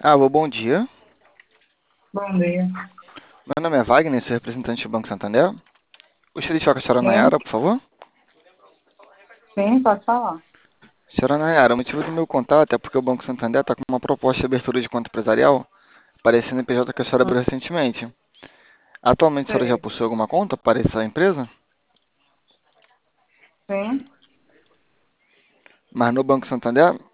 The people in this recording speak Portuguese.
Alô, bom dia. Bom dia. Meu nome é Wagner, sou representante do Banco Santander. Gostaria de falar com a senhora Sim, Nayara, por favor. sim, pode falar. Senhora Nayara, o motivo do meu contato é porque o Banco Santander está com uma proposta de abertura de conta empresarial para esse CNPJ que a senhora abriu recentemente. Atualmente a senhora já Sei. possui alguma conta para essa empresa? Sim, Mas no Banco Santander?